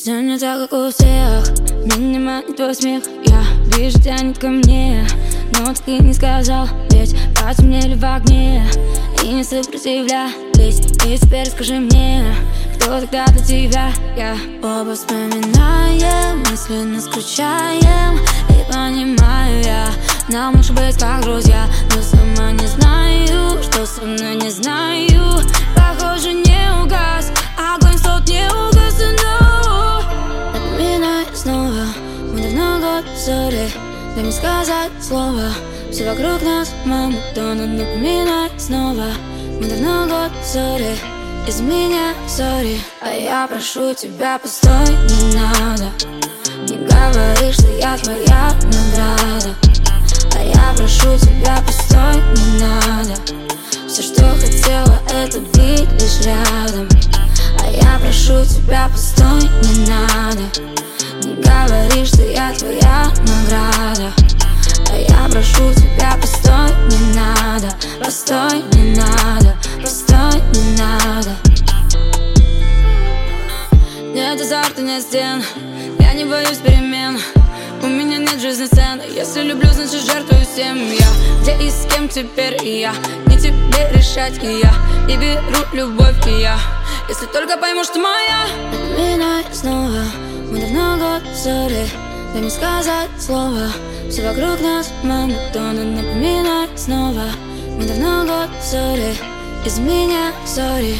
Все не так, как у всех. Меня не манит твой смех. Я вижу, тянет ко мне, но так и не сказал. Ведь потемнели в огне и не сопротивлялись. И теперь скажи мне, кто тогда для тебя? Я оба вспоминаем, мысленно скучаем. И понимаю я, нам лучше быть как друзья. Но сама не знаю, что со мной не знаю. Похоже, не угас огонь, тот не угас, но напоминай снова, мы давно год ссоры. Дай мне сказать слово, все вокруг нас монотонно. Напоминай снова, мы давно год ссоры. Из меня сори, а я прошу тебя, постой, не надо. Не говори, что я твоя награда. А я прошу тебя, постой, не надо. Все, что хотела, это быть лишь рядом. А я прошу тебя, постой, не надо. Не говори, что я твоя награда. А я прошу тебя, постой, не надо. Постой, не надо. Постой, не надо. Нет азарта, нет стен. Я не боюсь перемен. У меня нет жизни цен. Если люблю, значит жертвую всем я. Где и с кем теперь и я. Не тебе решать и я. И беру любовь и я. Если только пойму, что моя. Напоминай снова, мы давно год ссоры. Дай мне сказать слово, все вокруг нас монотонно. Напоминай снова, мы давно год ссоры. Из меня сори.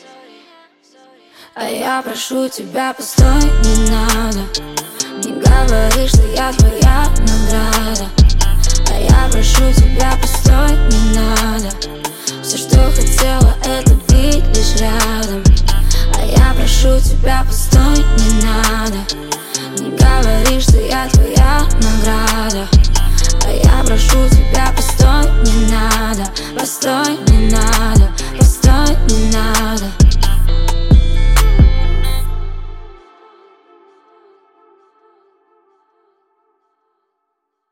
А я прошу тебя, постой, не надо. Не говори, что я твоя награда. А я прошу тебя, постой, не надо. Все, что хотела, это быть лишь рядом. А я прошу тебя, постой, не надо. Не говори, что я твоя награда. А я прошу тебя, постой, не надо. Постой.